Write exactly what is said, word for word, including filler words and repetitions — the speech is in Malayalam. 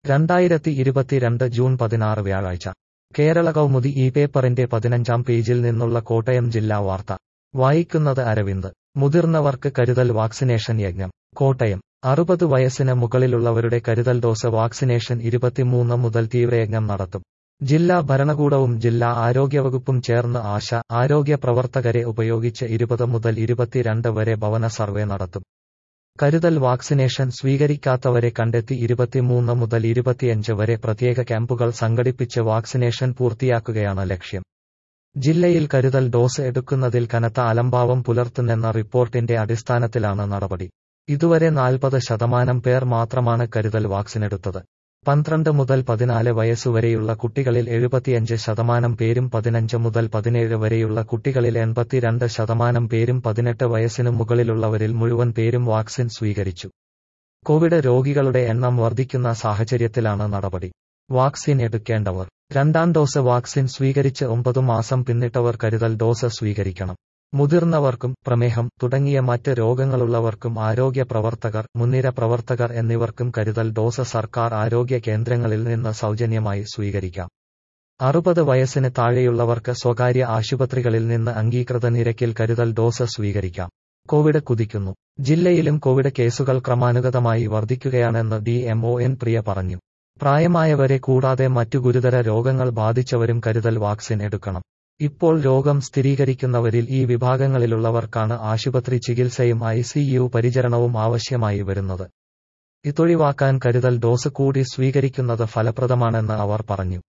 രണ്ടായിരത്തി ഇരുപത്തിരണ്ട് ജൂൺ പതിനാറ് വ്യാഴാഴ്ച കേരള കൗമുദി ഈ പേപ്പറിന്റെ പതിനഞ്ചാം പേജിൽ നിന്നുള്ള കോട്ടയം ജില്ലാ വാർത്ത വായിക്കുന്നത് അരവിന്ദ്. മുതിർന്നവർക്ക് കരുതൽ വാക്സിനേഷൻ യജ്ഞം. കോട്ടയം. അറുപത് വയസ്സിന് മുകളിലുള്ളവരുടെ കരുതൽ ഡോസ് വാക്സിനേഷൻ ഇരുപത്തിമൂന്ന് മുതൽ തീവ്രയജ്ഞം നടത്തും. ജില്ലാ ഭരണകൂടവും ജില്ലാ ആരോഗ്യവകുപ്പും ചേർന്ന് ആശ, ആരോഗ്യ പ്രവർത്തകരെ ഉപയോഗിച്ച് ഇരുപത് മുതൽ ഇരുപത്തിരണ്ട് വരെ ഭവന സർവേ നടത്തും. കരുതൽ വാക്സിനേഷൻ സ്വീകരിക്കാത്തവരെ കണ്ടെത്തി ഇരുപത്തിമൂന്ന് മുതൽ ഇരുപത്തിയഞ്ച് വരെ പ്രത്യേക ക്യാമ്പുകൾ സംഘടിപ്പിച്ച് വാക്സിനേഷൻ പൂർത്തിയാക്കുകയാണ് ലക്ഷ്യം. ജില്ലയിൽ കരുതൽ ഡോസ് എടുക്കുന്നതിൽ കനത്ത അലംഭാവം പുലർത്തുന്നെന്ന റിപ്പോർട്ടിന്റെ അടിസ്ഥാനത്തിലാണ് നടപടി. ഇതുവരെ നാൽപ്പത് ശതമാനം പേർ മാത്രമാണ് കരുതൽ വാക്സിനെടുത്തത്. പന്ത്രണ്ട് മുതൽ പതിനാല് വയസ്സുവരെയുള്ള കുട്ടികളിൽ എഴുപത്തിയഞ്ച് ശതമാനം പേരും പതിനഞ്ച് മുതൽ പതിനേഴ് വരെയുള്ള കുട്ടികളിൽ എൺപത്തിരണ്ട് ശതമാനം പേരും പതിനെട്ട് വയസ്സിനു മുകളിലുള്ളവരിൽ മുഴുവൻ പേരും വാക്സിൻ സ്വീകരിച്ചു. കോവിഡ് രോഗികളുടെ എണ്ണം വർദ്ധിക്കുന്ന സാഹചര്യത്തിലാണ് നടപടി. വാക്സിൻ എടുക്കേണ്ടവർ. രണ്ടാം ഡോസ് വാക്സിൻ സ്വീകരിച്ച് ഒമ്പതു മാസം പിന്നിട്ടവർ കരുതൽ ഡോസ് സ്വീകരിക്കണം. മുതിർന്നവർക്കും പ്രമേഹം തുടങ്ങിയ മറ്റ് രോഗങ്ങളുള്ളവർക്കും ആരോഗ്യ പ്രവർത്തകർ, മുൻനിര പ്രവർത്തകർ എന്നിവർക്കും കരുതൽ ഡോസ് സർക്കാർ ആരോഗ്യ കേന്ദ്രങ്ങളിൽ നിന്ന് സൗജന്യമായി സ്വീകരിക്കാം. അറുപത് വയസ്സിന് താഴെയുള്ളവർക്ക് സ്വകാര്യ ആശുപത്രികളിൽ നിന്ന് അംഗീകൃത നിരക്കിൽ കരുതൽ ഡോസ് സ്വീകരിക്കാം. കോവിഡ് കുതിക്കുന്നു. ജില്ലയിലും കോവിഡ് കേസുകൾ ക്രമാനുഗതമായി വർദ്ധിക്കുകയാണെന്ന് D M O N Priya പറഞ്ഞു. പ്രായമായവരെ കൂടാതെ മറ്റു ഗുരുതര രോഗങ്ങൾ ബാധിച്ചവരും കരുതൽ വാക്സിൻ എടുക്കണം. ഇപ്പോൾ രോഗം സ്ഥിരീകരിക്കുന്നവരിൽ ഈ വിഭാഗങ്ങളിലുള്ളവർക്കാണ് ആശുപത്രി ചികിത്സയും ഐ സി യു പരിചരണവും ആവശ്യമായി വരുന്നത്. ഇതൊഴിവാക്കാൻ കരുതൽ ഡോസ് കൂടി സ്വീകരിക്കുന്നത് ഫലപ്രദമാണെന്ന് അവർ പറഞ്ഞു.